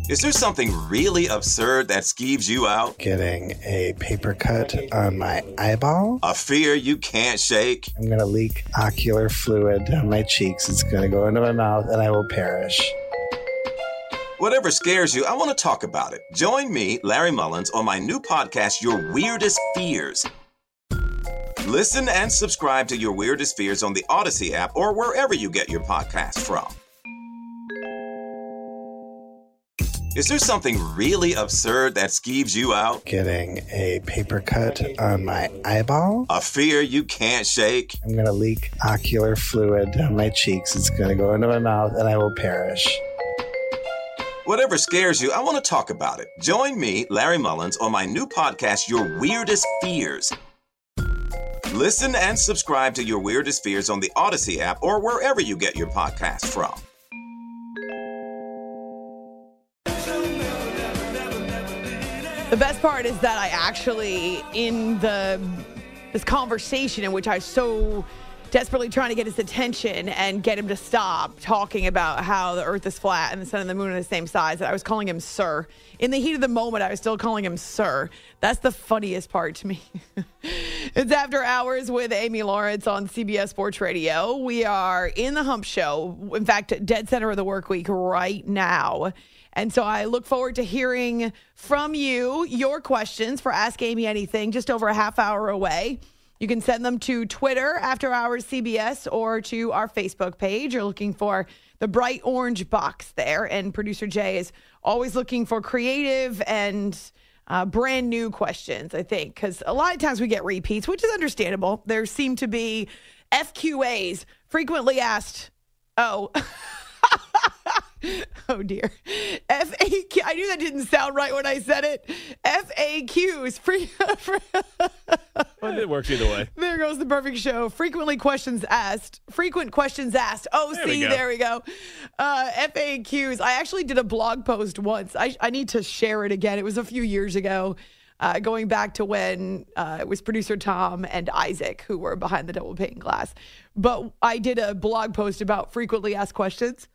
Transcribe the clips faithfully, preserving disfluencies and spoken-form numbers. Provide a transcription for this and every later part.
Is there something really absurd that skeeves you out? Getting a paper cut on my eyeball. A fear you can't shake? I'm going to leak ocular fluid down my cheeks. It's going to go into my mouth and I will perish. Whatever scares you, I want to talk about it. Join me, Larry Mullins, on my new podcast, Your Weirdest Fears. Listen and subscribe to Your Weirdest Fears on the Odyssey app or wherever you get your podcasts from. Is there something really absurd that skeeves you out? Getting a paper cut on my eyeball. A fear you can't shake? I'm going to leak ocular fluid down my cheeks. It's going to go into my mouth and I will perish. Whatever scares you, I want to talk about it. Join me, Larry Mullins, on my new podcast, Your Weirdest Fears. Listen and subscribe to Your Weirdest Fears on the Odyssey app or wherever you get your podcasts from. The best part is that I actually, in the this conversation in which I was so desperately trying to get his attention and get him to stop talking about how the earth is flat and the sun and the moon are the same size, that I was calling him sir. In the heat of the moment, I was still calling him sir. That's the funniest part to me. It's After Hours with Amy Lawrence on C B S Sports Radio. We are in the Hump Show. In fact, dead center of the work week right now. And so I look forward to hearing from you, your questions for Ask Amy Anything, just over a half hour away. You can send them to Twitter, After Hours C B S, or to our Facebook page. You're looking for the bright orange box there. And producer Jay is always looking for creative and uh, brand new questions, I think, because a lot of times we get repeats, which is understandable. There seem to be F Q As, frequently asked. Oh, oh dear. F A Q. I knew that didn't sound right when I said it. F A Qs. Free. Well, it works either way. There goes the perfect show. Frequently questions asked. Frequent questions asked. Oh, there see, we there we go. Uh, F A Qs. I actually did a blog post once. I, I need to share it again. It was a few years ago, uh, going back to when uh, it was producer Tom and Isaac who were behind the double pane glass. But I did a blog post about frequently asked questions.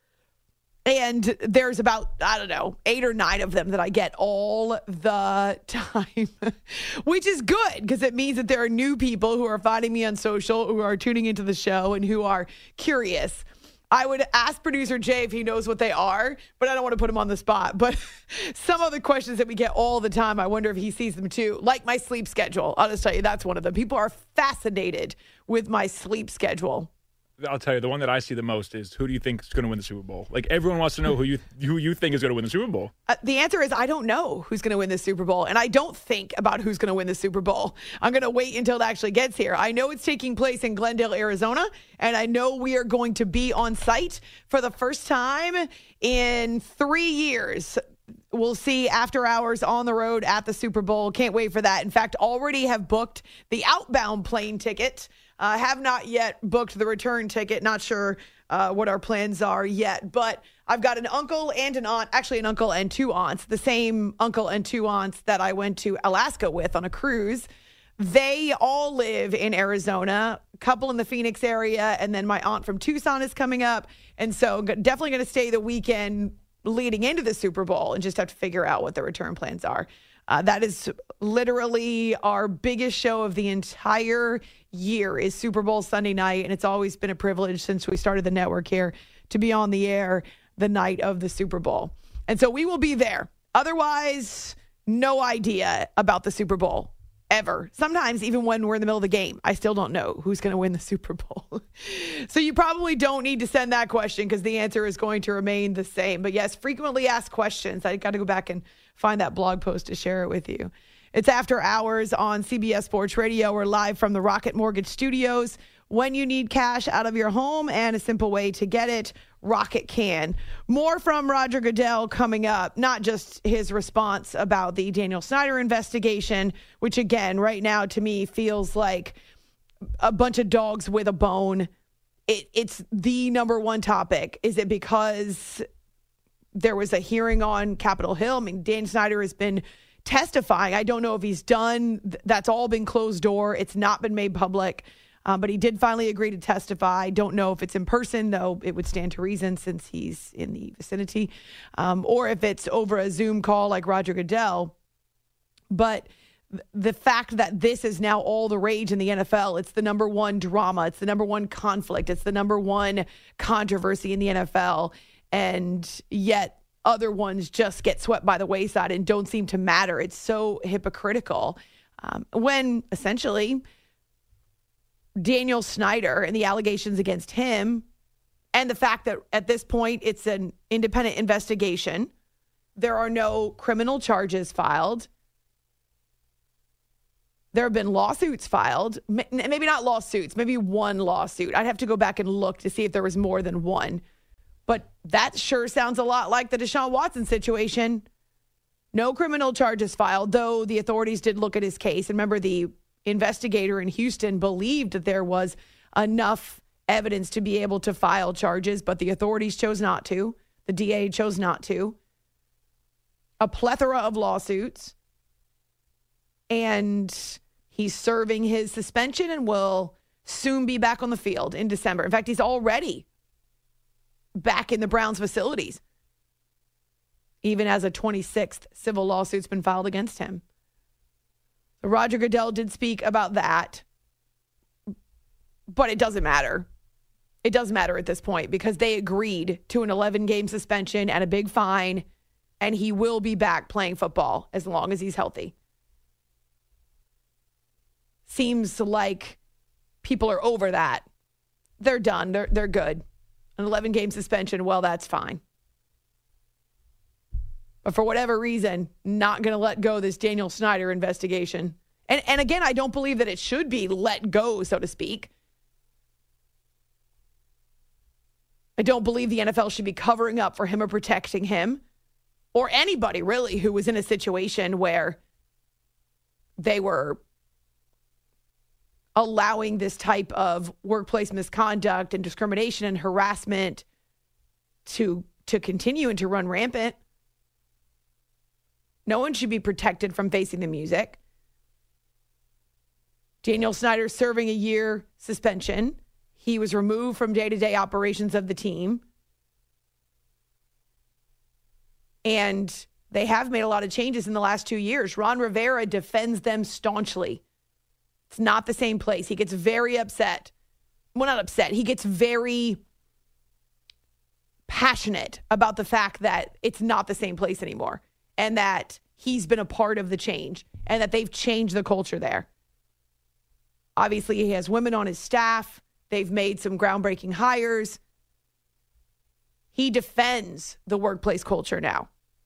And there's about, I don't know, eight or nine of them that I get all the time, which is good because it means that there are new people who are finding me on social, who are tuning into the show and who are curious. I would ask producer Jay if he knows what they are, but I don't want to put him on the spot. But some of the questions that we get all the time, I wonder if he sees them too, like my sleep schedule. I'll just tell you, that's one of them. People are fascinated with my sleep schedule. I'll tell you, the one that I see the most is, who do you think is going to win the Super Bowl? Like, everyone wants to know who you who you think is going to win the Super Bowl. Uh, the answer is I don't know who's going to win the Super Bowl, and I don't think about who's going to win the Super Bowl. I'm going to wait until it actually gets here. I know it's taking place in Glendale, Arizona, and I know we are going to be on site for the first time in three years. We'll see After Hours on the road at the Super Bowl. Can't wait for that. In fact, already have booked the outbound plane ticket. Uh, have not yet booked the return ticket. Not sure uh, what our plans are yet. But I've got an uncle and an aunt, actually an uncle and two aunts, the same uncle and two aunts that I went to Alaska with on a cruise. They all live in Arizona, a couple in the Phoenix area, and then my aunt from Tucson is coming up. And so definitely going to stay the weekend leading into the Super Bowl and just have to figure out what the return plans are. Uh, that is literally our biggest show of the entire year is Super Bowl Sunday night. And it's always been a privilege since we started the network here to be on the air the night of the Super Bowl. And so we will be there. Otherwise, no idea about the Super Bowl ever. Sometimes even when we're in the middle of the game, I still don't know who's going to win the Super Bowl. So you probably don't need to send that question because the answer is going to remain the same. But yes, frequently asked questions. I got to go back and find that blog post to share it with you. It's After Hours on C B S Sports Radio. We're live from the Rocket Mortgage Studios. When you need cash out of your home and a simple way to get it, Rocket can. More from Roger Goodell coming up, not just his response about the Daniel Snyder investigation, which again, right now to me feels like a bunch of dogs with a bone. It, it's the number one topic. Is it because there was a hearing on Capitol Hill? I mean, Dan Snyder has been testifying. I don't know if he's done. That's all been closed door. It's not been made public. Um, but he did finally agree to testify. Don't know if it's in person, though it would stand to reason since he's in the vicinity, um, or if it's over a Zoom call like Roger Goodell. But the fact that this is now all the rage in the N F L, it's the number one drama, it's the number one conflict, it's the number one controversy in the N F L, and yet other ones just get swept by the wayside and don't seem to matter. It's so hypocritical um, when essentially Daniel Snyder and the allegations against him, and the fact that at this point it's an independent investigation, there are no criminal charges filed. There have been lawsuits filed, maybe not lawsuits, maybe one lawsuit. I'd have to go back and look to see if there was more than one. But that sure sounds a lot like the Deshaun Watson situation. No criminal charges filed, though the authorities did look at his case. And remember, the investigator in Houston believed that there was enough evidence to be able to file charges, but the authorities chose not to. The D A chose not to. A plethora of lawsuits. And he's serving his suspension and will soon be back on the field in December. In fact, he's already back in the Browns facilities, even as a twenty-sixth civil lawsuit's been filed against him. Roger Goodell did speak about that, but it doesn't matter. It doesn't matter at this point because they agreed to an eleven-game suspension and a big fine, and he will be back playing football as long as he's healthy. Seems like people are over that. They're done. They're, they're good. An eleven-game suspension, well, that's fine. But for whatever reason, not going to let go of this Daniel Snyder investigation. And, and again, I don't believe that it should be let go, so to speak. I don't believe the N F L should be covering up for him or protecting him, or anybody really who was in a situation where they were allowing this type of workplace misconduct and discrimination and harassment to to continue and to run rampant. No one should be protected from facing the music. Daniel Snyder serving a year suspension. He was removed from day-to-day operations of the team. And they have made a lot of changes in the last two years. Ron Rivera defends them staunchly. It's not the same place. He gets very upset. Well, not upset. He gets very passionate about the fact that it's not the same place anymore and that he's been a part of the change and that they've changed the culture there. Obviously, he has women on his staff. They've made some groundbreaking hires. He defends the workplace culture now.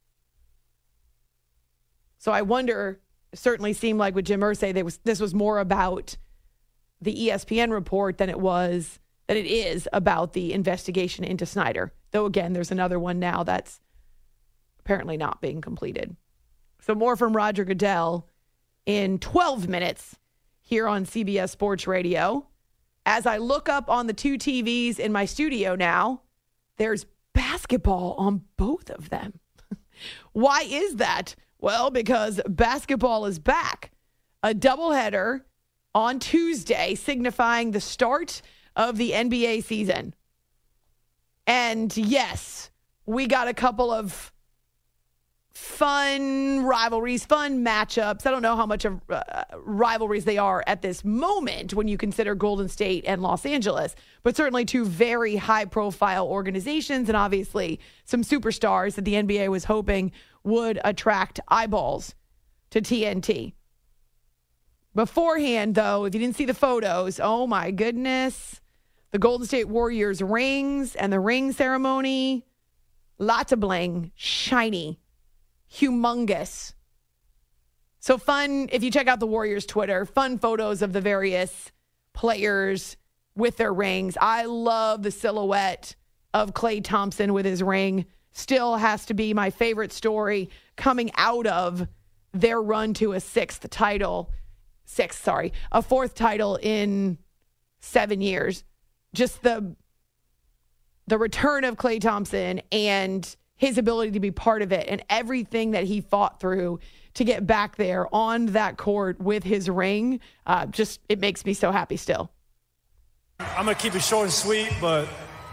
So I wonder, it certainly seemed like with Jim Irsay, they was, this was more about the E S P N report than it was, than it is about the investigation into Snyder. Though, again, there's another one now that's apparently not being completed. So more from Roger Goodell in twelve minutes here on C B S Sports Radio. As I look up on the two T Vs in my studio now, there's basketball on both of them. Why is that? Well, because basketball is back. A doubleheader on Tuesday signifying the start of the N B A season. And yes, we got a couple of fun rivalries, fun matchups. I don't know how much of uh, rivalries they are at this moment when you consider Golden State and Los Angeles, but certainly two very high-profile organizations and obviously some superstars that the N B A was hoping would attract eyeballs to T N T. Beforehand, though, if you didn't see the photos, oh my goodness, the Golden State Warriors rings and the ring ceremony, lots of bling, shiny, humongous. So fun, if you check out the Warriors Twitter, fun photos of the various players with their rings. I love the silhouette of Klay Thompson with his ring. Still has to be my favorite story coming out of their run to a sixth title. Sixth, sorry, a fourth title in seven years. Just the the return of Klay Thompson and his ability to be part of it and everything that he fought through to get back there on that court with his ring. Uh, just, it makes me so happy still. I'm going to keep it short and sweet, but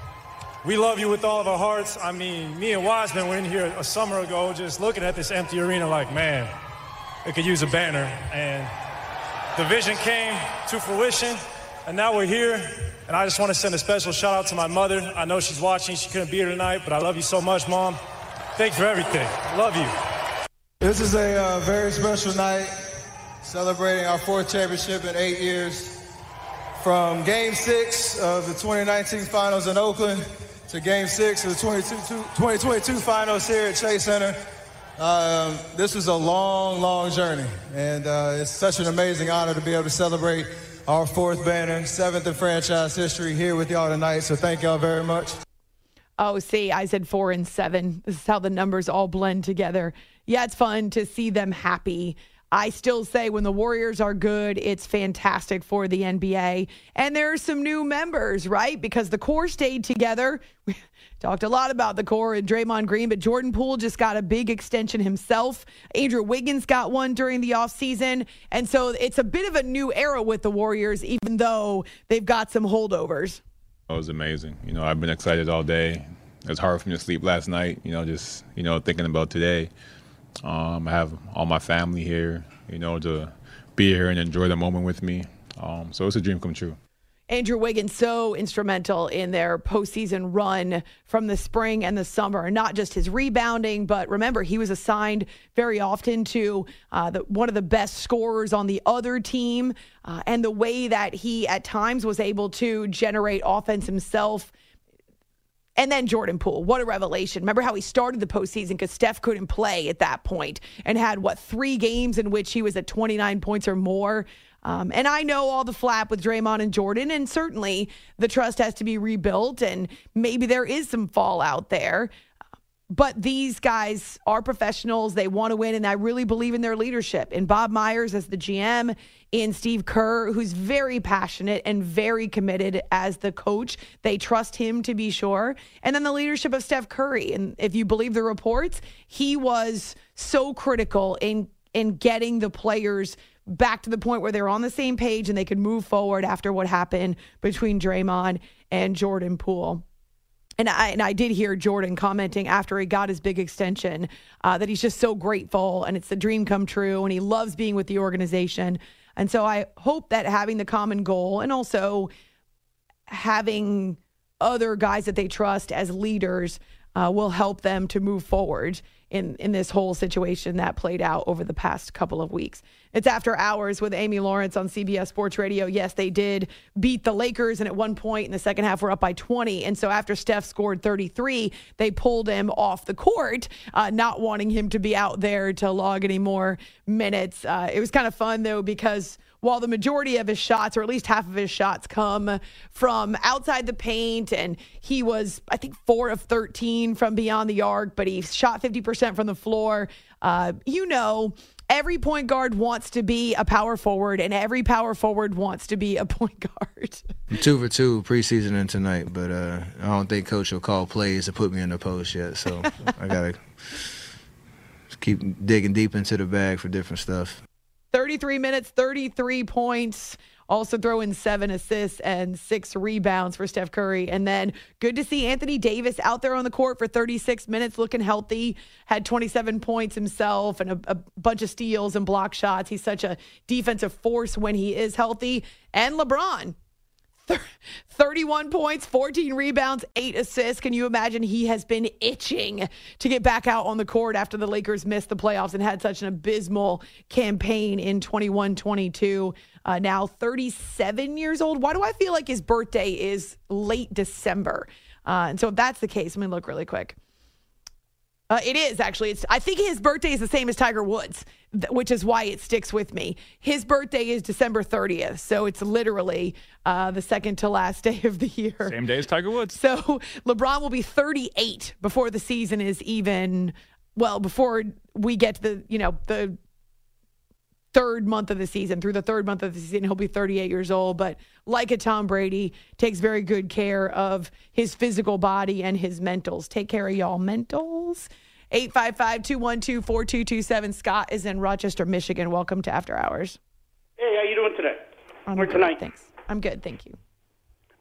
we love you with all of our hearts. I mean, me and Wiseman were in here a summer ago just looking at this empty arena like, man, it could use a banner. And the vision came to fruition, and now we're here. And I just want to send a special shout out to my mother. I know she's watching. She couldn't be here tonight, but I love you so much, Mom. Thanks for everything. Love you. This is a uh, very special night, celebrating our fourth championship in eight years. From Game six of the twenty nineteen Finals in Oakland to Game six of the twenty twenty-two Finals here at Chase Center. Um, this was a long, long journey, and uh, it's such an amazing honor to be able to celebrate our fourth banner, seventh in franchise history here with y'all tonight, so thank y'all very much. Oh, see, I said four and seven. This is how the numbers all blend together. Yeah, it's fun to see them happy. I still say when the Warriors are good, it's fantastic for the N B A. And there are some new members, right? Because the core stayed together. We talked a lot about the core and Draymond Green, but Jordan Poole just got a big extension himself. Andrew Wiggins got one during the offseason. And so it's a bit of a new era with the Warriors, even though they've got some holdovers. It was amazing. You know, I've been excited all day. It was hard for me to sleep last night, you know, just, you know, thinking about today. Um, I have all my family here, you know, to be here and enjoy the moment with me. Um, so it's a dream come true. Andrew Wiggins, so instrumental in their postseason run from the spring and the summer. Not just his rebounding, but remember, he was assigned very often to uh, the, one of the best scorers on the other team. Uh, and the way that he at times was able to generate offense himself. And then Jordan Poole, what a revelation. Remember how he started the postseason because Steph couldn't play at that point and had, what, three games in which he was at twenty-nine points or more. Um, and I know all the flap with Draymond and Jordan, and certainly the trust has to be rebuilt, and maybe there is some fallout there. But these guys are professionals. They want to win, and I really believe in their leadership. In Bob Myers as the G M, in Steve Kerr, who's very passionate and very committed as the coach. They trust him to be sure. And then the leadership of Steph Curry. And if you believe the reports, he was so critical in, in getting the players back to the point where they're on the same page and they could move forward after what happened between Draymond and Jordan Poole. And I, and I did hear Jordan commenting after he got his big extension uh, that he's just so grateful and it's a dream come true and he loves being with the organization. And so I hope that having the common goal and also having other guys that they trust as leaders uh, will help them to move forward in, in this whole situation that played out over the past couple of weeks. It's After Hours with Amy Lawrence on C B S Sports Radio. Yes, they did beat the Lakers, and at one point in the second half, we're up by twenty. And so after Steph scored thirty-three, they pulled him off the court, uh, not wanting him to be out there to log any more minutes. Uh, it was kind of fun, though, because while the majority of his shots, or at least half of his shots, come from outside the paint, and he was, I think, four of thirteen from beyond the arc, but he shot fifty percent from the floor. Uh, you know, every point guard wants to be a power forward, and every power forward wants to be a point guard. I'm two for two preseason and tonight, but uh, I don't think Coach will call plays to put me in the post yet, so I got to keep digging deep into the bag for different stuff. thirty-three minutes, thirty-three points. Also throw in seven assists and six rebounds for Steph Curry. And then good to see Anthony Davis out there on the court for thirty-six minutes looking healthy. Had twenty-seven points himself and a, a bunch of steals and block shots. He's such a defensive force when he is healthy. And LeBron, thirty-one points, fourteen rebounds, eight assists. Can you imagine? He has been itching to get back out on the court after the Lakers missed the playoffs and had such an abysmal campaign in twenty-one twenty-two. Uh, now thirty-seven years old. Why do I feel like his birthday is late December? Uh, and so if that's the case, let me look really quick. Uh, it is actually. It's. I think his birthday is the same as Tiger Woods, th- which is why it sticks with me. His birthday is December thirtieth, so it's literally uh, the second to last day of the year. Same day as Tiger Woods. So LeBron will be thirty-eight before the season is even. Well, before we get to the you know the third month of the season. Through the third month of the season, he'll be thirty-eight years old. But like a Tom Brady, takes very good care of his physical body and his mentals. Take care of y'all mentals. eight five five, two one two, four two two seven. Scott is in Rochester, Michigan. Welcome to After Hours. Hey, how you doing today? I'm or good, tonight? Thanks. I'm good, thank you.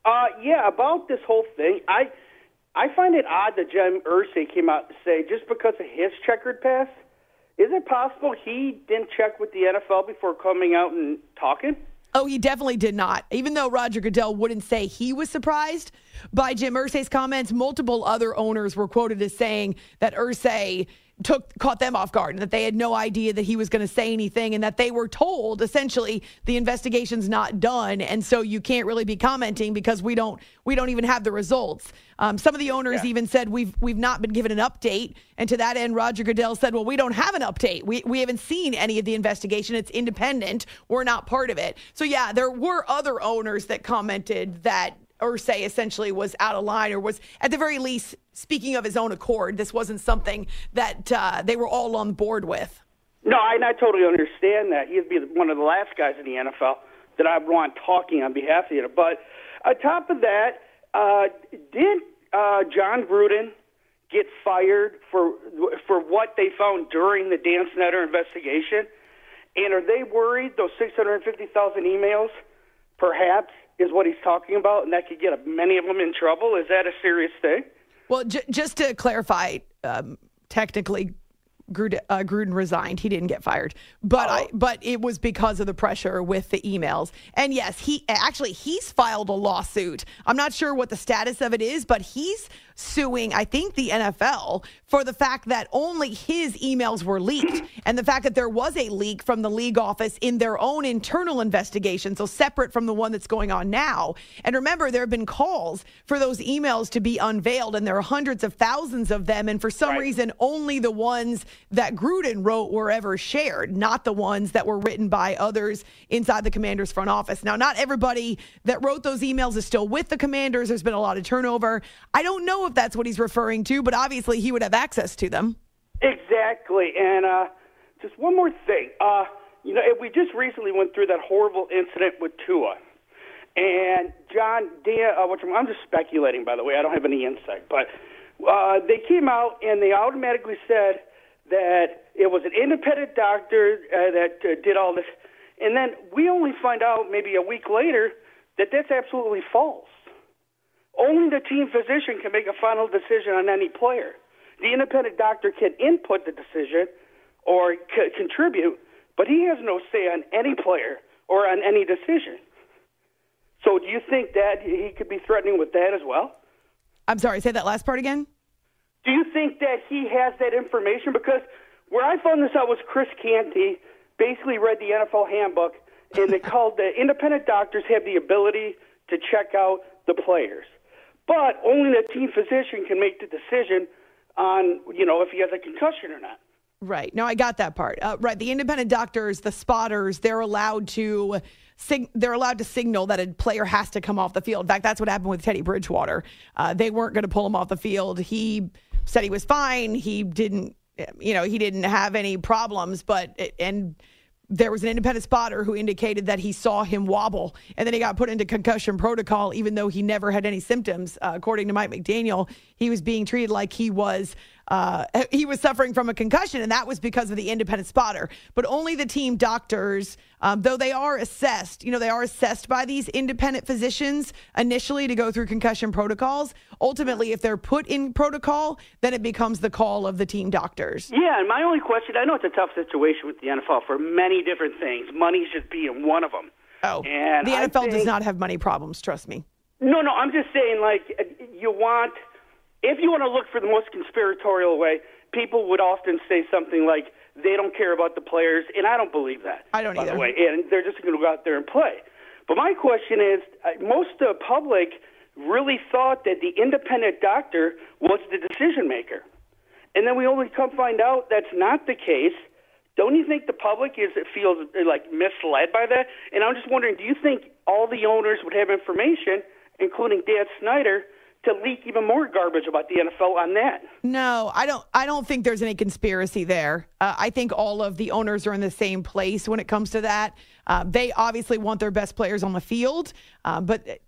Uh, yeah, about this whole thing, I I find it odd that Jim Irsay came out to say just because of his checkered past, is it possible he didn't check with the N F L before coming out and talking? Oh, he definitely did not. Even though Roger Goodell wouldn't say he was surprised by Jim Irsay's comments, multiple other owners were quoted as saying that Irsay took caught them off guard and that they had no idea that he was going to say anything and that they were told essentially the investigation's not done and so you can't really be commenting because we don't we don't even have the results. Um, some of the owners yeah. even said we've we've not been given an update, and to that end Roger Goodell said, well, we don't have an update. We we haven't seen any of the investigation. It's independent. We're not part of it. So yeah, there were other owners that commented that Irsay essentially was out of line or was at the very least speaking of his own accord. This wasn't something that uh, they were all on board with. No, I, and I totally understand that. He'd be one of the last guys in the N F L that I want talking on behalf of you. But on top of that, uh, did uh, John Gruden get fired for for what they found during the Dan Snyder investigation? And are they worried those six hundred fifty thousand emails perhaps is what he's talking about, and that could get many of them in trouble? Is that a serious thing? Well, j- just to clarify, um, technically, Gruden, uh, Gruden resigned. He didn't get fired, but oh. I, but it was because of the pressure with the emails. And yes, he actually he's filed a lawsuit. I'm not sure what the status of it is, but he's suing, I think, the N F L for the fact that only his emails were leaked and the fact that there was a leak from the league office in their own internal investigation, so separate from the one that's going on now. And remember, there have been calls for those emails to be unveiled, and there are hundreds of thousands of them, and for some right. reason, only the ones that Gruden wrote were ever shared, not the ones that were written by others inside the Commanders front office. Now, not everybody that wrote those emails is still with the Commanders. There's been a lot of turnover. I don't know if that's what he's referring to, but obviously he would have access to them. Exactly. And uh, just one more thing. Uh, you know, we just recently went through that horrible incident with Tua. And John, Dan, uh, which I'm just speculating, by the way. I don't have any insight. But uh, they came out and they automatically said that it was an independent doctor uh, that uh, did all this. And then we only find out maybe a week later that that's absolutely false. Only the team physician can make a final decision on any player. The independent doctor can input the decision or c- contribute, but he has no say on any player or on any decision. So do you think that he could be threatening with that as well? I'm sorry, say that last part again? Do you think that he has that information? Because where I found this out was Chris Canty basically read the N F L handbook, and they called the independent doctors have the ability to check out the players. But only the team physician can make the decision on, you know, if he has a concussion or not. Right. No, I got that part. Uh, right. The independent doctors, the spotters, they're allowed to sig- they're allowed to signal that a player has to come off the field. In fact, that's what happened with Teddy Bridgewater. Uh, they weren't going to pull him off the field. He said he was fine. He didn't, you know, he didn't have any problems, but, it, and there was an independent spotter who indicated that he saw him wobble, and then he got put into concussion protocol, even though he never had any symptoms. Uh, according to Mike McDaniel, he was being treated like he was uh, he was suffering from a concussion, and that was because of the independent spotter. But only the team doctors, um, though they are assessed, you know, they are assessed by these independent physicians initially to go through concussion protocols. Ultimately, if they're put in protocol, then it becomes the call of the team doctors. Yeah, and my only question, I know it's a tough situation with the N F L for many different things. Money should be in one of them. Oh, and the N F L think, does not have money problems, trust me. No, no, I'm just saying, like, you want, if you want to look for the most conspiratorial way, people would often say something like, they don't care about the players, and I don't believe that. I don't by either. The way, and they're just going to go out there and play. But my question is, most of the public really thought that the independent doctor was the decision maker. And then we only come find out that's not the case. Don't you think the public is feels like misled by that? And I'm just wondering, do you think all the owners would have information, including Dan Snyder, to leak even more garbage about the N F L on that? No, I don't. I don't think there's any conspiracy there. Uh, I think all of the owners are in the same place when it comes to that. Uh, they obviously want their best players on the field, uh, but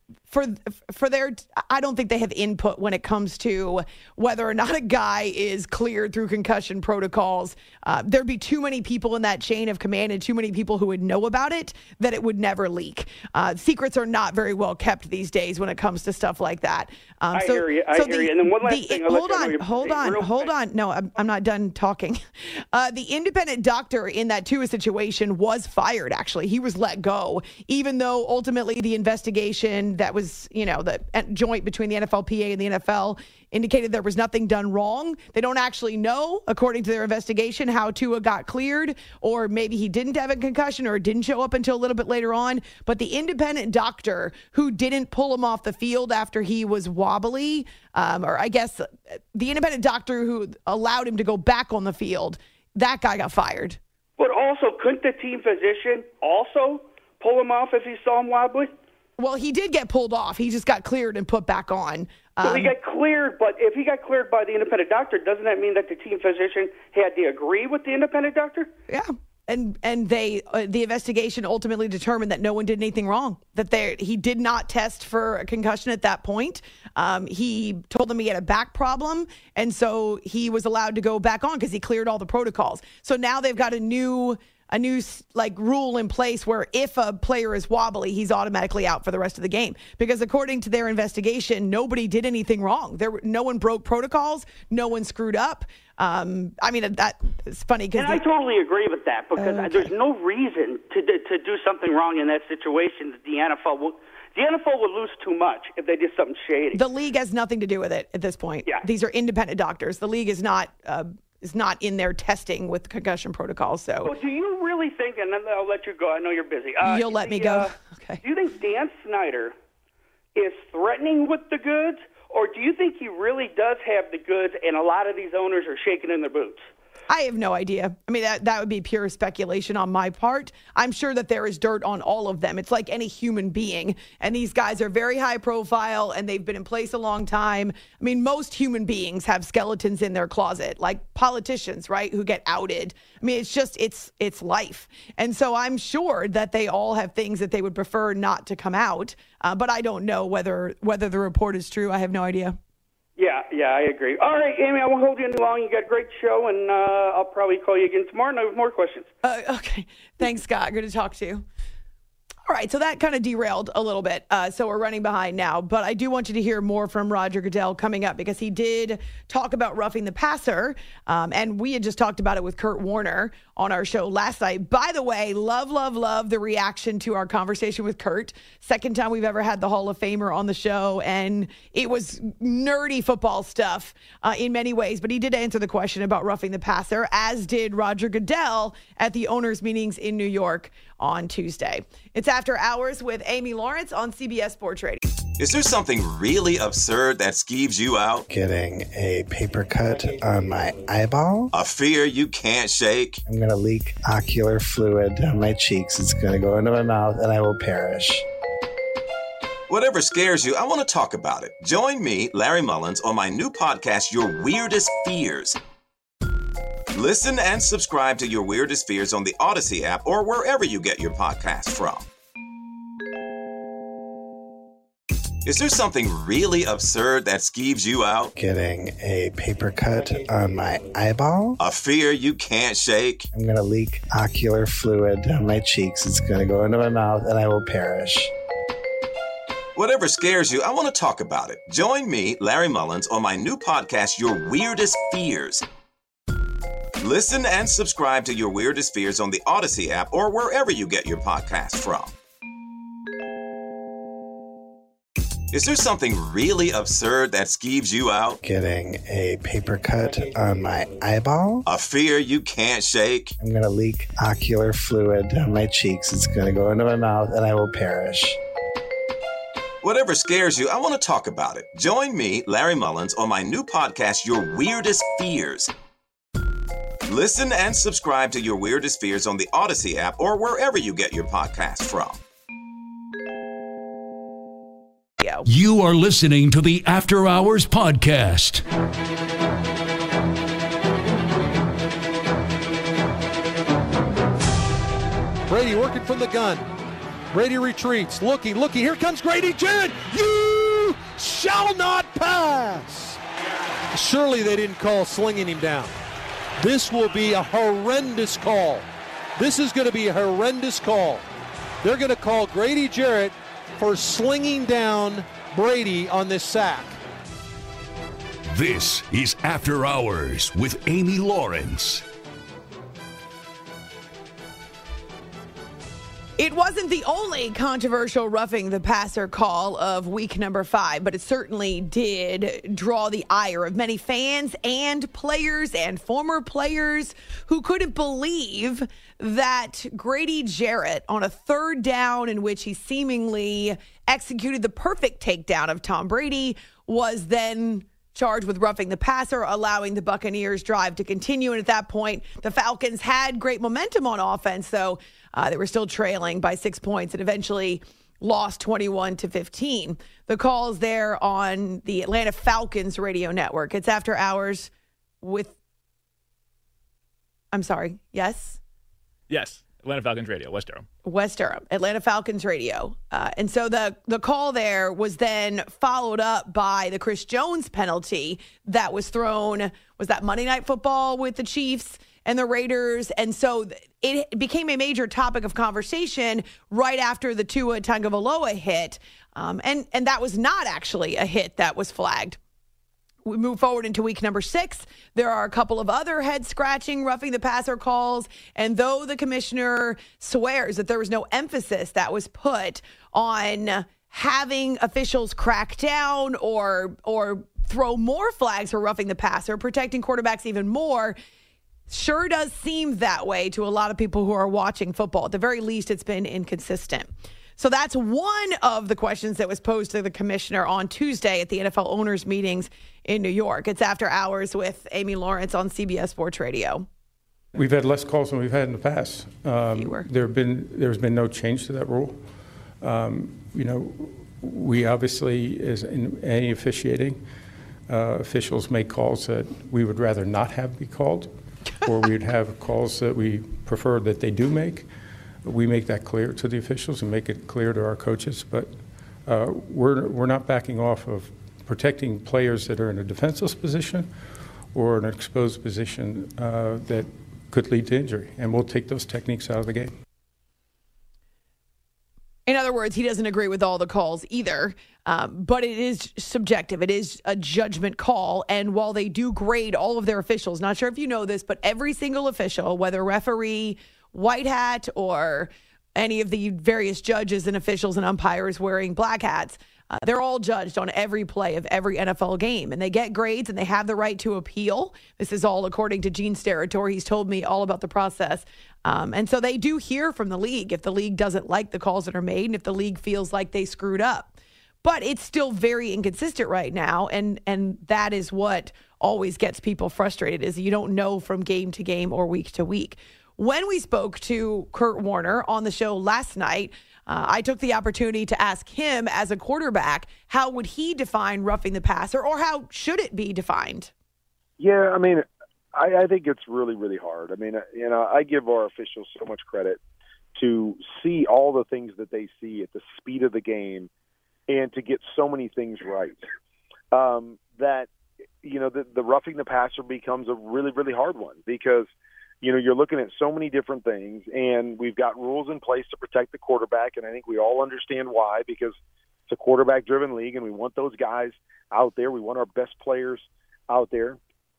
for for their, I don't think they have input when it comes to whether or not a guy is cleared through concussion protocols. Uh, there'd be too many people in that chain of command and too many people who would know about it that it would never leak. Uh, secrets are not very well kept these days when it comes to stuff like that. Um, I so, hear you. I so hear the, you. And then one last the, thing. I'll hold let you know on, your- hold on, real hold quick. on. No, I'm, I'm not done talking. Uh, the independent doctor in that Tua situation was fired, actually. He was let go, even though ultimately the investigation that was, you know, the joint between the N F L P A and the N F L indicated there was nothing done wrong. They don't actually know, according to their investigation, how Tua got cleared, or maybe he didn't have a concussion or it didn't show up until a little bit later on. But the independent doctor who didn't pull him off the field after he was wobbly, um, or I guess the independent doctor who allowed him to go back on the field, that guy got fired. But also, couldn't the team physician also pull him off if he saw him wobbly? Well, he did get pulled off. He just got cleared and put back on. Um, So he got cleared, but if he got cleared by the independent doctor, doesn't that mean that the team physician had to agree with the independent doctor? Yeah. And and they uh, the investigation ultimately determined that no one did anything wrong, that they he did not test for a concussion at that point. Um, he told them he had a back problem, and so he was allowed to go back on because he cleared all the protocols. So now they've got a new a new like rule in place where if a player is wobbly, he's automatically out for the rest of the game. Because according to their investigation, nobody did anything wrong. There, no one broke protocols. No one screwed up. Um, I mean, that is funny because And I totally agree with that because Okay. there's no reason to to do something wrong in that situation that the N F L will. The N F L would lose too much if they did something shady. the league has nothing to do with it at this point. Yeah. These are independent doctors. The league is not uh, is not in there testing with concussion protocols. So Well, do you really think, and then I'll let you go, I know you're busy. Uh, You'll let me the, go? uh, Okay. Do you think Dan Snyder is threatening with the goods, or do you think he really does have the goods and a lot of these owners are shaking in their boots? I have no idea. I mean, that, that would be pure speculation on my part. I'm sure that there is dirt on all of them. It's like any human being. And these guys are very high profile and they've been in place a long time. I mean, most human beings have skeletons in their closet, like politicians, right, who get outed. I mean, it's just, it's it's life. And so I'm sure that they all have things that they would prefer not to come out. Uh, but I don't know whether whether the report is true. I have no idea. Yeah, yeah, I agree. All right, Amy, I won't hold you any long. You got a great show, and uh, I'll probably call you again tomorrow and I have more questions. Uh, okay. Thanks, Scott. Good to talk to you. All right, so that kind of derailed a little bit. Uh, so we're running behind now. But I do want you to hear more from Roger Goodell coming up because he did talk about roughing the passer. Um, and we had just talked about it with Kurt Warner on our show last night. By the way, love, love, love the reaction to our conversation with Kurt. Second time we've ever had the Hall of Famer on the show. And it was nerdy football stuff uh, in many ways. But he did answer the question about roughing the passer, as did Roger Goodell at the owners' meetings in New York on Tuesday. It's After Hours with Amy Lawrence on C B S Sports Radio. Is there something really absurd that skeeves you out? Getting a paper cut on my eyeball. A fear you can't shake? I'm going to leak ocular fluid down my cheeks. It's going to go into my mouth and I will perish. Whatever scares you, I want to talk about it. Join me, Larry Mullins, on my new podcast, Your Weirdest Fears. Listen and subscribe to Your Weirdest Fears on the Odyssey app or wherever you get your podcasts from. Is there something really absurd that skeeves you out? Getting a paper cut on my eyeball. A fear you can't shake? I'm going to leak ocular fluid down my cheeks. It's going to go into my mouth and I will perish. Whatever scares you, I want to talk about it. Join me, Larry Mullins, on my new podcast, Your Weirdest Fears. Listen and subscribe to Your Weirdest Fears on the Odyssey app or wherever you get your podcasts from. Is there something really absurd that skeeves you out? Getting a paper cut on my eyeball. A fear you can't shake? I'm going to leak ocular fluid down my cheeks. It's going to go into my mouth and I will perish. Whatever scares you, I want to talk about it. Join me, Larry Mullins, on my new podcast, Your Weirdest Fears. Listen and subscribe to Your Weirdest Fears on the Odyssey app or wherever you get your podcasts from. You are listening to the After Hours Podcast. Brady working from the gun. Brady retreats, looking, looking. Here comes Grady Jarrett. You shall not pass. Surely they didn't call slinging him down. This will be a horrendous call. This is going to be a horrendous call. They're going to call Grady Jarrett for slinging down Brady on this sack. This is After Hours with Amy Lawrence. It wasn't the only controversial roughing the passer call of week number five, but it certainly did draw the ire of many fans and players and former players who couldn't believe that Grady Jarrett, on a third down in which he seemingly executed the perfect takedown of Tom Brady, was then charged with roughing the passer, allowing the Buccaneers' drive to continue. And at that point, the Falcons had great momentum on offense, so uh, they were still trailing by six points and eventually lost twenty-one to fifteen. The calls there on the Atlanta Falcons radio network. It's After Hours with, I'm sorry, yes? Yes, Atlanta Falcons radio, West Durham. West Durham, Atlanta Falcons radio. Uh, and so the, the call there was then followed up by the Chris Jones penalty that was thrown, was that Monday Night Football with the Chiefs and the Raiders. And so it became a major topic of conversation right after the Tua Tagovailoa hit. Um, and, and that was not actually a hit that was flagged. We move forward into week number six. There are a couple of other head-scratching, roughing the passer calls. And though the commissioner swears that there was no emphasis that was put on having officials crack down or or throw more flags for roughing the passer, protecting quarterbacks even more, sure does seem that way to a lot of people who are watching football. At the very least, it's been inconsistent. So that's one of the questions that was posed to the commissioner on Tuesday at the N F L owners' meetings in New York. It's After Hours with Amy Lawrence on C B S Sports Radio. We've had less calls than we've had in the past. Um, there have been there's been no change to that rule. Um, you know, we obviously, as in any officiating, uh, officials make calls that we would rather not have be called, or we'd have calls that we prefer that they do make. We make that clear to the officials and make it clear to our coaches, but uh, we're we're not backing off of protecting players that are in a defenseless position or an exposed position uh, that could lead to injury, and we'll take those techniques out of the game. In other words, he doesn't agree with all the calls either, um, but it is subjective. It is a judgment call, and while they do grade all of their officials, not sure if you know this, but every single official, whether referee, white hat, or any of the various judges and officials and umpires wearing black hats, uh, they're all judged on every play of every N F L game, and they get grades and they have the right to appeal. This is all according to Gene Steratore. He's told me all about the process. Um, and so they do hear from the league if the league doesn't like the calls that are made and if the league feels like they screwed up. But it's still very inconsistent right now, and and that is what always gets people frustrated, is you don't know from game to game or week to week. When we spoke to Kurt Warner on the show last night, uh, I took the opportunity to ask him, as a quarterback, how would he define roughing the passer, or how should it be defined? Yeah, I mean, I, I think it's really, really hard. I mean, you know, I give our officials so much credit to see all the things that they see at the speed of the game and to get so many things right. Um, that, you know, the, the roughing the passer becomes a really, really hard one because – you know, you're looking at so many different things, and we've got rules in place to protect the quarterback, and I think we all understand why, because it's a quarterback-driven league, and we want those guys out there. We want our best players out there.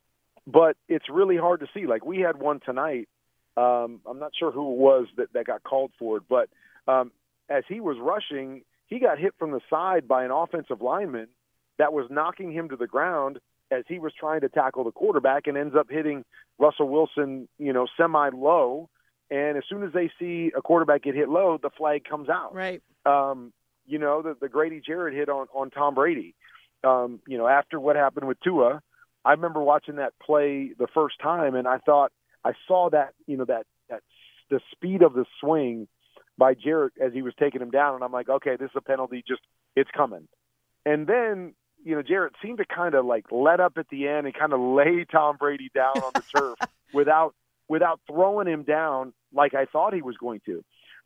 But it's really hard to see. Like, we had one tonight. Um, I'm not sure who it was that, that got called for it, but um, as he was rushing, he got hit from the side by an offensive lineman that was knocking him to the ground as he was trying to tackle the quarterback, and ends up hitting Russell Wilson, you know, semi-low. And as soon as they see a quarterback get hit low, the flag comes out. Right. Um, you know, the, the Grady Jarrett hit on, on Tom Brady. Um, you know, after what happened with Tua, I remember watching that play the first time, and I thought I saw that, you know, that, that the speed of the swing by Jarrett as he was taking him down, and I'm like, okay, this is a penalty, just it's coming. And then, you know, Jarrett seemed to kind of like let up at the end and kind of lay Tom Brady down on the turf without without throwing him down like I thought he was going to.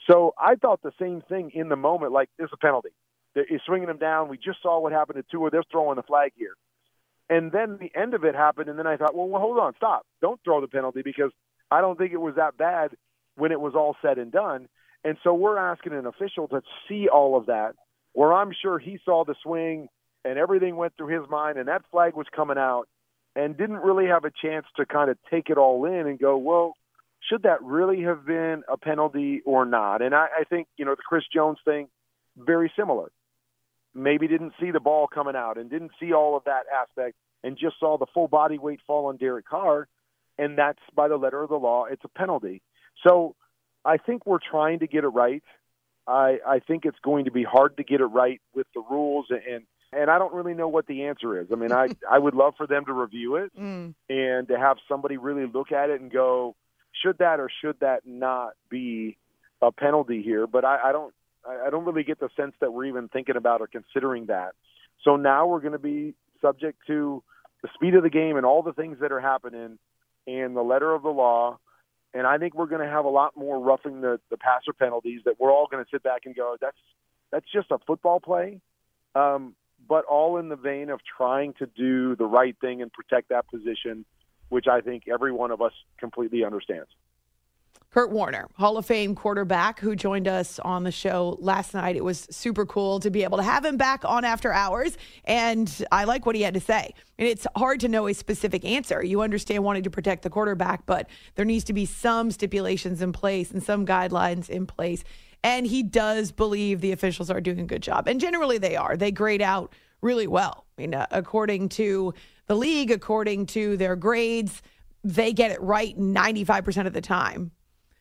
So I thought the same thing in the moment, like, there's a penalty. He's swinging him down. We just saw what happened to Tua. They're throwing the flag here. And then the end of it happened, and then I thought, well, well, hold on, stop. Don't throw the penalty because I don't think it was that bad when it was all said and done. And so we're asking an official to see all of that, where I'm sure he saw the swing and everything went through his mind, and that flag was coming out and didn't really have a chance to kind of take it all in and go, well, should that really have been a penalty or not? And I, I think, you know, the Chris Jones thing, very similar. Maybe didn't see the ball coming out and didn't see all of that aspect and just saw the full body weight fall on Derek Carr, and that's by the letter of the law, it's a penalty. So I think we're trying to get it right. I, I think it's going to be hard to get it right with the rules, and and I don't really know what the answer is. I mean, I, I would love for them to review it mm. and to have somebody really look at it and go, should that or should that not be a penalty here? But I, I don't I don't really get the sense that we're even thinking about or considering that. So now we're going to be subject to the speed of the game and all the things that are happening and the letter of the law. And I think we're going to have a lot more roughing the, the passer penalties that we're all going to sit back and go, that's that's just a football play, um, but all in the vein of trying to do the right thing and protect that position, which I think every one of us completely understands. Kurt Warner, Hall of Fame quarterback, who joined us on the show last night. It was super cool to be able to have him back on After Hours, and I like what he had to say. And it's hard to know a specific answer. You understand wanting to protect the quarterback, but there needs to be some stipulations in place and some guidelines in place. And he does believe the officials are doing a good job. And generally they are. They grade out really well. I mean, uh, according to the league, according to their grades, they get it right ninety-five percent of the time.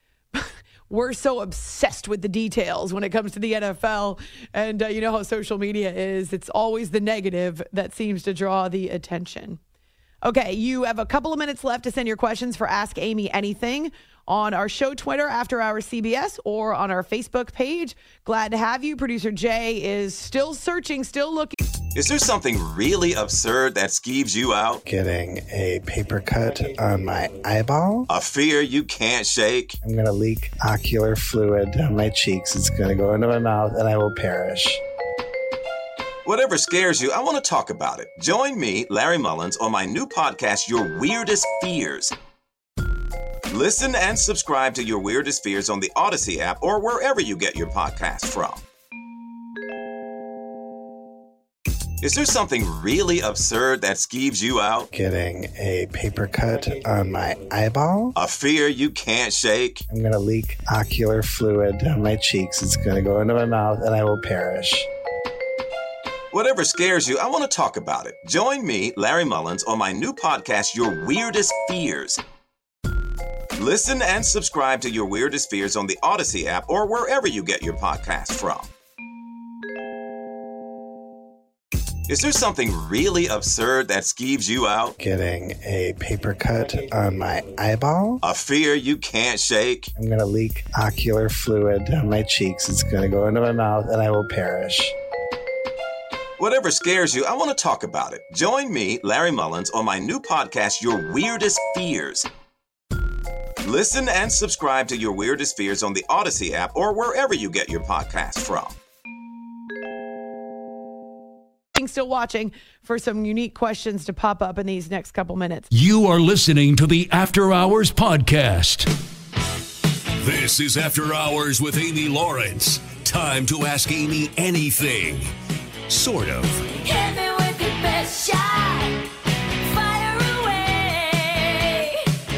We're so obsessed with the details when it comes to the N F L. And uh, you know how social media is. It's always the negative that seems to draw the attention. Okay, you have a couple of minutes left to send your questions for Ask Amy Anything on our show Twitter, After Hours C B S, or on our Facebook page. Glad to have you. Producer Jay is still searching, still looking. Is there something really absurd that skeeves you out? Getting a paper cut on my eyeball. A fear you can't shake? I'm going to leak ocular fluid down my cheeks. It's going to go into my mouth and I will perish. Whatever scares you, I want to talk about it. Join me, Larry Mullins, on my new podcast, Your Weirdest Fears. Listen and subscribe to Your Weirdest Fears on the Odyssey app or wherever you get your podcasts from. Is there something really absurd that skeeves you out? Getting a paper cut on my eyeball. A fear you can't shake? I'm going to leak ocular fluid down my cheeks. It's going to go into my mouth and I will perish. Whatever scares you, I want to talk about it. Join me, Larry Mullins, on my new podcast, Your Weirdest Fears. Listen and subscribe to Your Weirdest Fears on the Odyssey app or wherever you get your podcasts from. Is there something really absurd that skeeves you out? Getting a paper cut on my eyeball. A fear you can't shake? I'm going to leak ocular fluid down my cheeks. It's going to go into my mouth and I will perish. Whatever scares you, I want to talk about it. Join me, Larry Mullins, on my new podcast, Your Weirdest Fears. Listen and subscribe to Your Weirdest Fears on the Odyssey app or wherever you get your podcasts from. Still watching for some unique questions to pop up in these next couple minutes. You are listening to the After Hours Podcast. This is After Hours with Amy Lawrence. Time to ask Amy anything. Sort of. Hit me with your best shot. Fire away.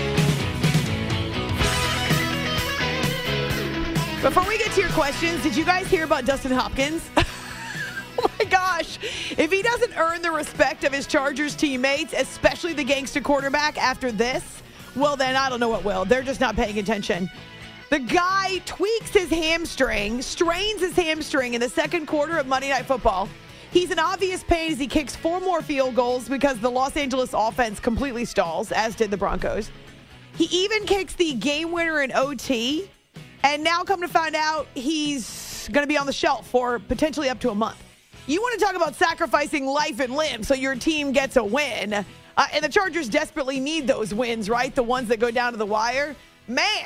Before we get to your questions, did you guys hear about Dustin Hopkins? Oh my gosh. If he doesn't earn the respect of his Chargers teammates, especially the gangster quarterback after this, well then I don't know what will. They're just not paying attention. The guy tweaks his hamstring, strains his hamstring in the second quarter of Monday Night Football. He's in obvious pain as he kicks four more field goals because the Los Angeles offense completely stalls, as did the Broncos. He even kicks the game winner in O T, and now come to find out he's going to be on the shelf for potentially up to a month. You want to talk about sacrificing life and limb so your team gets a win. Uh, and the Chargers desperately need those wins, right? The ones that go down to the wire. Man,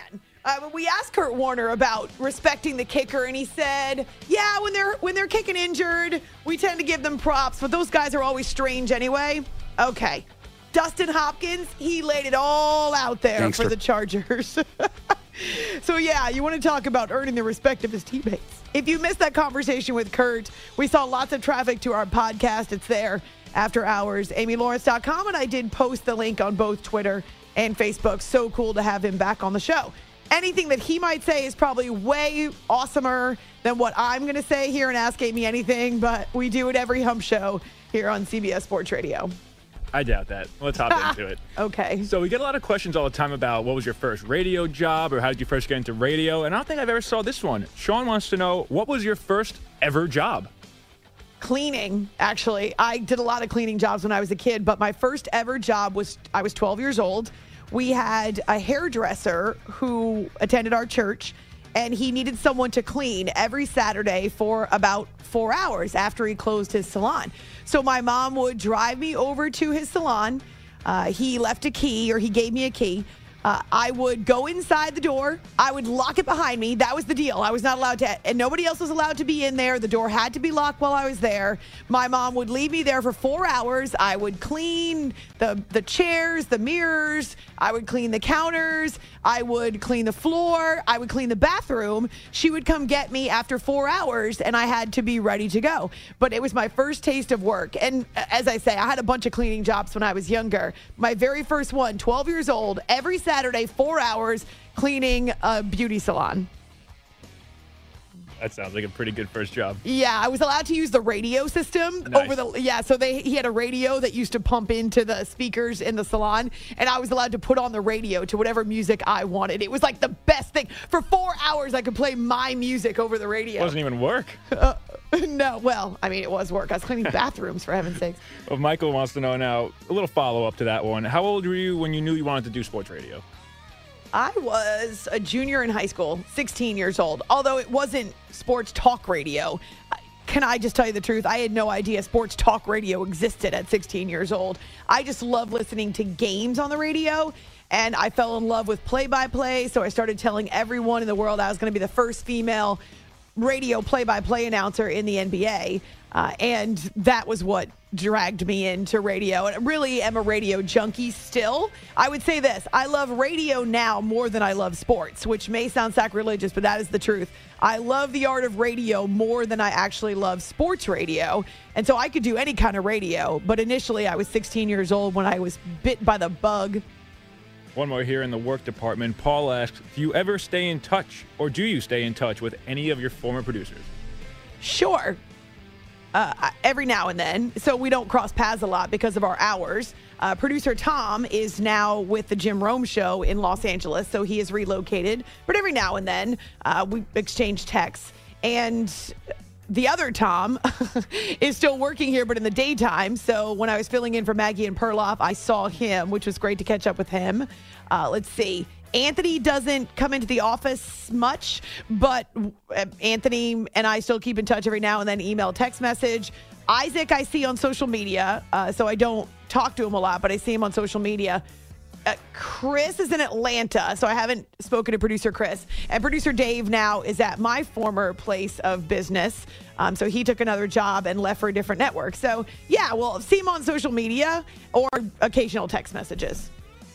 Uh, but we asked Kurt Warner about respecting the kicker, and he said, yeah, when they're when they're kicking injured, we tend to give them props, but those guys are always strange anyway. Okay. Dustin Hopkins, he laid it all out there Gangster. for the Chargers. So, yeah, you want to talk about earning the respect of his teammates. If you missed that conversation with Kurt, we saw lots of traffic to our podcast. It's there, After Hours, Amy Lawrence dot com, and I did post the link on both Twitter and Facebook. So cool to have him back on the show. Anything that he might say is probably way awesomer than what I'm going to say here and Ask Amy Anything, but we do it every hump show here on C B S Sports Radio. I doubt that. Let's hop into it. Okay. So we get a lot of questions all the time about what was your first radio job or how did you first get into radio? And I don't think I've ever saw this one. Sean wants to know, what was your first ever job? Cleaning, actually. I did a lot of cleaning jobs when I was a kid, but my first ever job was I was twelve years old. We had a hairdresser who attended our church, and he needed someone to clean every Saturday for about four hours after he closed his salon. So my mom would drive me over to his salon. Uh, he left a key, or he gave me a key. Uh, I would go inside the door. I would lock it behind me. That was the deal. I was not allowed to, and nobody else was allowed to be in there. The door had to be locked while I was there. My mom would leave me there for four hours. I would clean the, the chairs, the mirrors. I would clean the counters. I would clean the floor. I would clean the bathroom. She would come get me after four hours, and I had to be ready to go. But it was my first taste of work. And as I say, I had a bunch of cleaning jobs when I was younger. My very first one, twelve years old, every Saturday. Saturday, four hours cleaning a beauty salon. That sounds like a pretty good first job. Yeah, I was allowed to use the radio system Nice. over the yeah. So they he had a radio that used to pump into the speakers in the salon, and I was allowed to put on the radio to whatever music I wanted. It was like the best thing. For four hours, I could play my music over the radio. It wasn't even work. Uh, no, well, I mean, it was work. I was cleaning bathrooms, for heaven's sakes. Well, Michael wants to know now, a little follow-up to that one. How old were you when you knew you wanted to do sports radio? I was a junior in high school, sixteen years old, although it wasn't sports talk radio. Can I just tell you the truth? I had no idea sports talk radio existed at sixteen years old. I just loved listening to games on the radio, and I fell in love with play-by-play, so I started telling everyone in the world I was going to be the first female radio play-by-play announcer in the N B A, uh, and that was what dragged me into radio. And I really am a radio junkie still. I would say this, I love radio now more than I love sports, which may sound sacrilegious, but that is the truth. I love the art of radio more than I actually love sports radio, and so I could do any kind of radio, but initially I was sixteen years old when I was bit by the bug. One more here in the work department. Paul asks, do you ever stay in touch, or do you stay in touch with any of your former producers? Sure. Uh, every now and then. So we don't cross paths a lot because of our hours. Uh, producer Tom is now with the Jim Rome Show in Los Angeles, so he is relocated. But every now and then, uh, we exchange texts. And the other Tom is still working here, but in the daytime. So when I was filling in for Maggie and Perloff, I saw him, which was great to catch up with him. Uh, let's see. Anthony doesn't come into the office much, but Anthony and I still keep in touch every now and then, email, text message. Isaac I see on social media, uh, so I don't talk to him a lot, but I see him on social media. Uh, Chris is in Atlanta, so I haven't spoken to producer Chris. And producer Dave now is at my former place of business. Um, so he took another job and left for a different network. So, yeah, well, see him on social media or occasional text messages.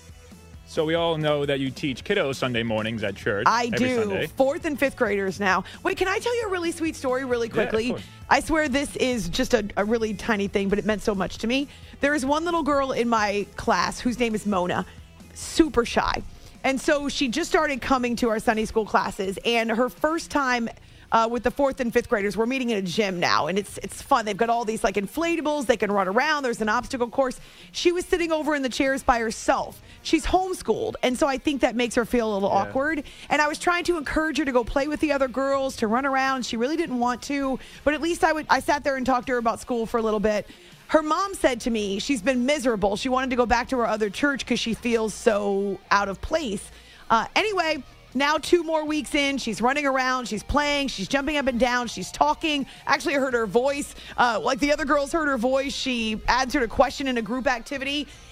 So we all know that you teach kiddos Sunday mornings at church. I every do. Sunday. Fourth and fifth graders now. Wait, can I tell you a really sweet story really quickly? Yeah, of course. I swear this is just a, a really tiny thing, but it meant so much to me. There is one little girl in my class whose name is Mona, super shy. And so she just started coming to our Sunday school classes, and her first time Uh, with the fourth and fifth graders, we're meeting in a gym now, and it's it's fun. They've got all these like inflatables. They can run around. There's an obstacle course. She was sitting over in the chairs by herself. She's homeschooled, and so I think that makes her feel a little Yeah. awkward. And I was trying to encourage her to go play with the other girls, to run around. She really didn't want to, but at least I would. I sat there and talked to her about school for a little bit. Her mom said to me she's been miserable. She wanted to go back to her other church because she feels so out of place. Uh, anyway. Now two more weeks in, she's running around, she's playing, she's jumping up and down, she's talking. Actually, I heard her voice. Uh, like the other girls heard her voice. She answered a question in a group activity.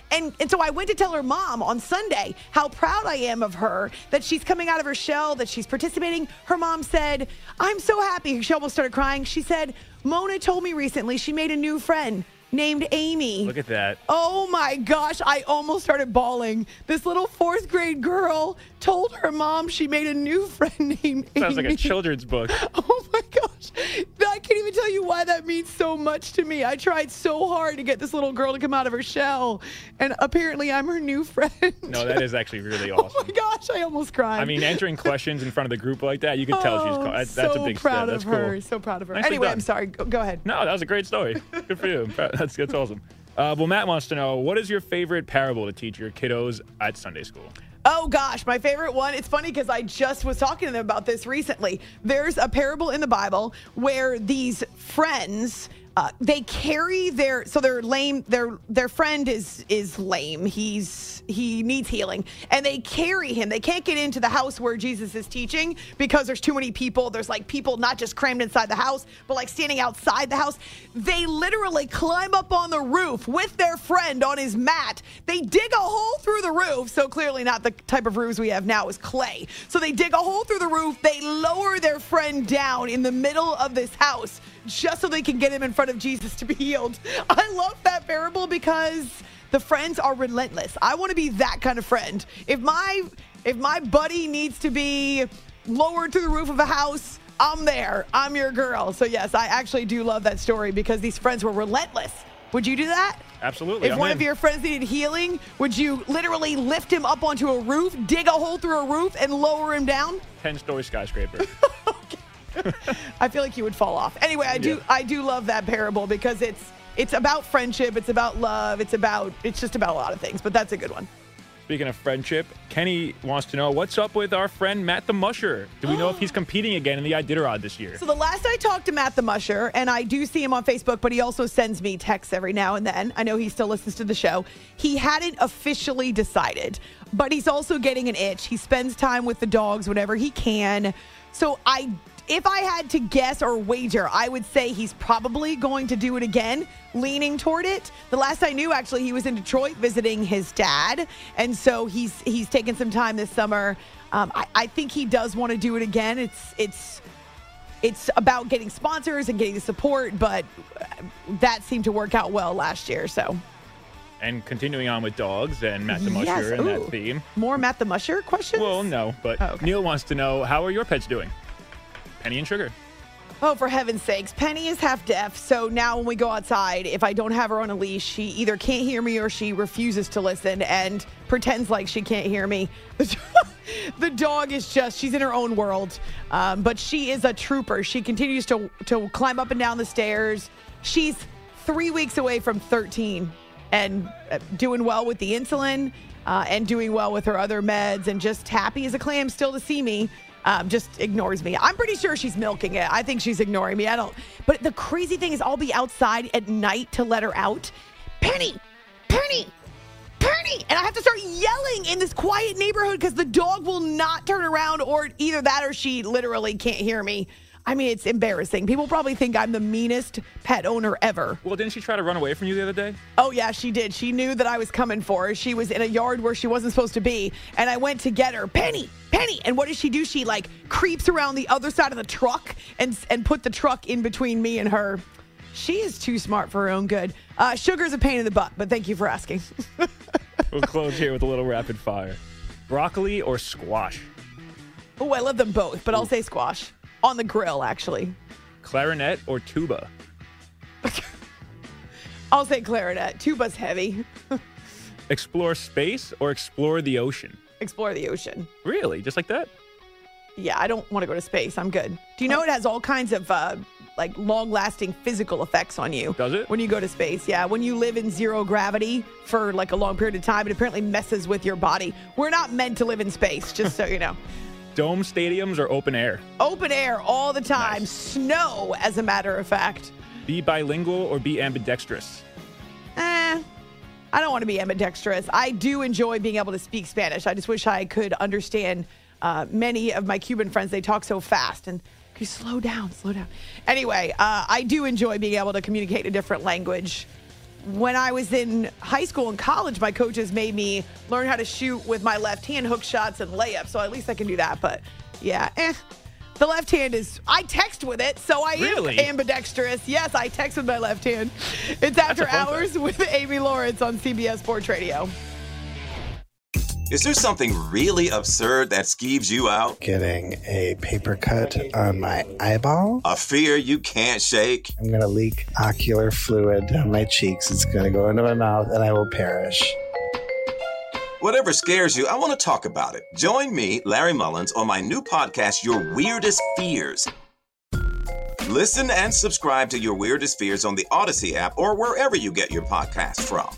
And, and so I went to tell her mom on Sunday how proud I am of her, that she's coming out of her shell, that she's participating. Her mom said, I'm so happy. She almost started crying. She said, Mona told me recently she made a new friend named Amy. Look at that. Oh my gosh, I almost started bawling. This little fourth grade girl told her mom she made a new friend named Amy. Sounds like a children's book. Oh my gosh. I can't even tell you why that means so much to me. I tried so hard to get this little girl to come out of her shell, and apparently I'm her new friend. No, that is actually really awesome. Oh my gosh, I almost cried. I mean, answering questions in front of the group like that, you could tell she's Oh, that, that's so a big proud step. That's of her. cool. So proud of her. Nicely Anyway, done. I'm sorry. Go, go ahead. No, that was a great story. Good for you. That's, that's awesome. Uh, well, Matt wants to know, what is your favorite parable to teach your kiddos at Sunday school? Oh, gosh, my favorite one. It's funny because I just was talking to them about this recently. There's a parable in the Bible where these friends, uh, they carry their, so they're lame, their their friend is is lame. He's he needs healing. And they carry him. They can't get into the house where Jesus is teaching because there's too many people. There's like people not just crammed inside the house, but like standing outside the house. They literally climb up on the roof with their friend on his mat. They dig a hole through the roof. So clearly not the type of roofs we have now is clay. So they dig a hole through the roof. They lower their friend down in the middle of this house just so they can get him in front of Jesus to be healed. I love that parable because the friends are relentless. I want to be that kind of friend. If my if my buddy needs to be lowered to the roof of a house, I'm there. I'm your girl. So yes, I actually do love that story because these friends were relentless. Would you do that? Absolutely. If I'm one in. of your friends needed healing, would you literally lift him up onto a roof, dig a hole through a roof, and lower him down? ten-story skyscraper. I feel like he would fall off. Anyway, I do Yeah. I do love that parable because it's it's about friendship, it's about love, it's about it's just about a lot of things, but that's a good one. Speaking of friendship, Kenny wants to know, what's up with our friend Matt the Musher? Do we know if he's competing again in the Iditarod this year? So the last I talked to Matt the Musher, and I do see him on Facebook, but he also sends me texts every now and then. I know he still listens to the show. He hadn't officially decided, but he's also getting an itch. He spends time with the dogs whenever he can. So I, if I had to guess or wager, I would say he's probably going to do it again, leaning toward it. The last I knew, actually, he was in Detroit visiting his dad, and so he's he's taken some time this summer. Um, I, I think he does want to do it again. It's it's it's about getting sponsors and getting the support, but that seemed to work out well last year. So. And continuing on with dogs and Matt the Yes, Musher and ooh. that theme. More Matt the Musher questions? Well, no, but Oh, okay. Neil wants to know, how are your pets doing? Penny and Sugar. Oh, for heaven's sakes. Penny is half deaf, so now when we go outside, if I don't have her on a leash, she either can't hear me or she refuses to listen and pretends like she can't hear me. The dog is just, she's in her own world, um, but she is a trooper. She continues to, to climb up and down the stairs. She's three weeks away from thirteen and uh, doing well with the insulin uh, and doing well with her other meds and just happy as a clam still to see me. Um, just ignores me. I'm pretty sure she's milking it. I think she's ignoring me. I don't. But the crazy thing is I'll be outside at night to let her out. Penny, Penny, Penny. And I have to start yelling in this quiet neighborhood because the dog will not turn around, or either that or she literally can't hear me. I mean, it's embarrassing. People probably think I'm the meanest pet owner ever. Well, didn't she try to run away from you the other day? Oh, yeah, she did. She knew that I was coming for her. She was in a yard where she wasn't supposed to be, and I went to get her. Penny, Penny. And what does she do? She, like, creeps around the other side of the truck and, and put the truck in between me and her. She is too smart for her own good. Uh, Sugar's a pain in the butt, but thank you for asking. We'll close here with a little rapid fire. Broccoli or squash? Oh, I love them both, but I'll say squash. On the grill, actually. Clarinet or tuba? I'll say clarinet. Tuba's heavy. Explore space or explore the ocean? Explore the ocean. Really? Just like that? Yeah, I don't want to go to space. I'm good. Do you know it has all kinds of uh, like long-lasting physical effects on you? Does it? When you go to space, yeah. When you live in zero gravity for like a long period of time, it apparently messes with your body. We're not meant to live in space, just so you know. Dome stadiums or open air? Open air all the time. Nice. Snow, as a matter of fact. Be bilingual or be ambidextrous? Eh, I don't want to be ambidextrous. I do enjoy being able to speak Spanish. I just wish I could understand uh, many of my Cuban friends. They talk so fast. And can you slow down, slow down. Anyway, uh, I do enjoy being able to communicate a different language. when I was in high school and college, my coaches made me learn how to shoot with my left hand, hook shots and layups. So at least I can do that. But yeah, eh. The left hand is, I text with it, so I Really? am ambidextrous. Yes, I text with my left hand. It's After Hours with Amy Lawrence on C B S Sports Radio. Is there something really absurd that skeeves you out? Getting a paper cut on my eyeball. A fear you can't shake? I'm going to leak ocular fluid down my cheeks. It's going to go into my mouth and I will perish. Whatever scares you, I want to talk about it. Join me, Larry Mullins, on my new podcast, Your Weirdest Fears. Listen and subscribe to Your Weirdest Fears on the Odyssey app or wherever you get your podcasts from.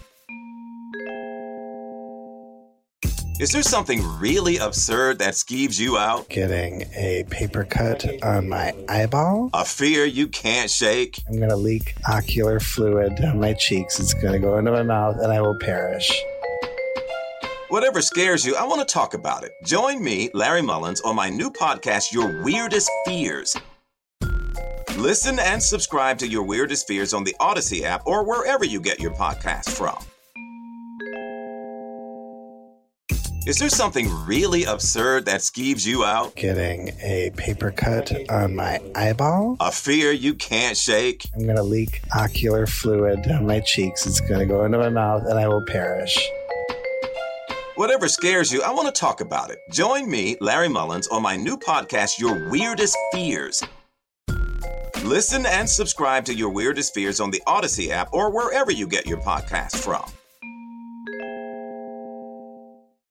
Is there something really absurd that skeeves you out? Getting a paper cut on my eyeball. A fear you can't shake? I'm going to leak ocular fluid down my cheeks. It's going to go into my mouth and I will perish. Whatever scares you, I want to talk about it. Join me, Larry Mullins, on my new podcast, Your Weirdest Fears. Listen and subscribe to Your Weirdest Fears on the Odyssey app or wherever you get your podcasts from. Is there something really absurd that skeeves you out? Getting a paper cut on my eyeball. A fear you can't shake? I'm going to leak ocular fluid down my cheeks. It's going to go into my mouth and I will perish. Whatever scares you, I want to talk about it. Join me, Larry Mullins, on my new podcast, Your Weirdest Fears. Listen and subscribe to Your Weirdest Fears on the Odyssey app or wherever you get your podcasts from.